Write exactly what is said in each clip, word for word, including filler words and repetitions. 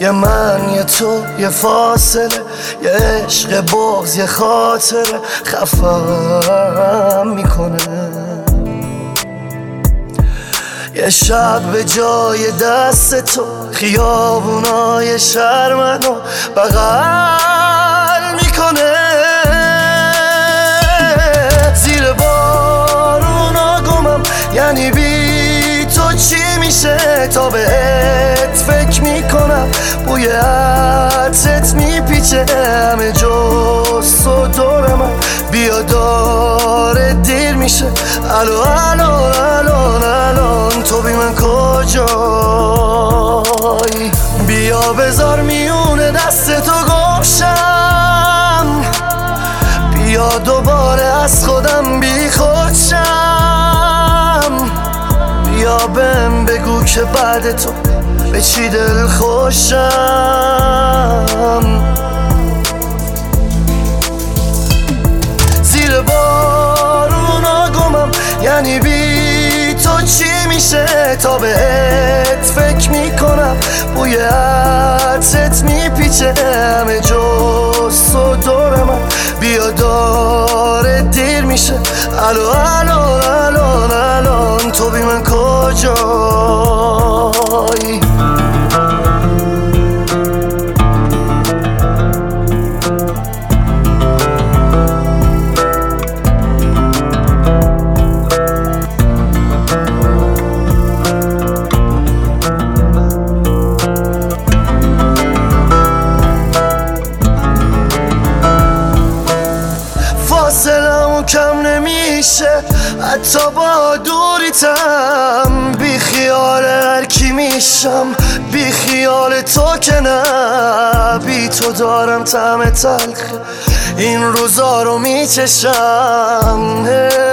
یه من یه تو یه فاصله، یه عشق بغض یه خاطره خفم میکنه. یه شب به جای دست تو خیابونای شهر منو بغل میکنه. زیر بارونا گمم، یعنی بی تو چی میشه؟ تا بهت فکر میکنم، بوی عطرت میپیچه همه جز تو دور من. بیا داره دیر میشه، الو الو الان الان تو بی من کجایی؟ بیا بذار میونه دست تو گمشم، بیا دوباره از خودم بی خودشم. بیا بهم بگو که بعد تو به چی دل خوشم. زیر بارونا گمم، یعنی بی تو چی میشه؟ تا بهت فکر میکنم، بوی عطرت میپیچه همه جز تو دور من. بیا داره دیر میشه، الو الو الان الان تو بی من کجایی؟ فاصلمون کم نمیشه حتی با دوریتم. بی خیال هر کی میشم، بی خیال تو که نه. بی تو دارم طعم تلخ این روزا رو میچشم.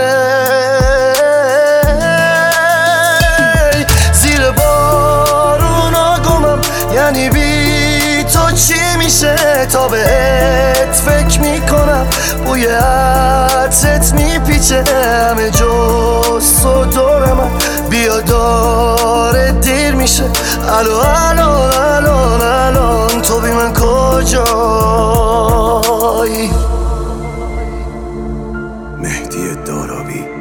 زیر بارونا گمم، یعنی بی تو چی میشه؟ تا بهت فکر میکنم، بوی عطرت میپیچه همه جز تو دور من. بیا داره دیر میشه، الو الو الان الان تو بی من کجایی؟ مهدی دارابی.